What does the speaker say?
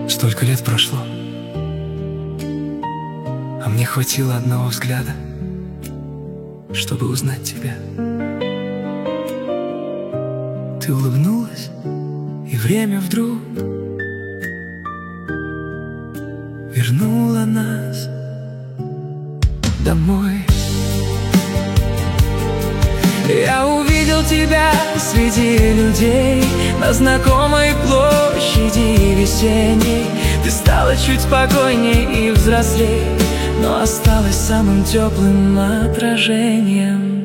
Столько лет прошло, а мне хватило одного взгляда, чтобы узнать тебя. Ты улыбнулась, и время вдруг вернуло нас домой. Я увидел тебя среди людей на знакомой площади весенней. Ты стала чуть спокойней и взрослей, но осталась самым теплым отражением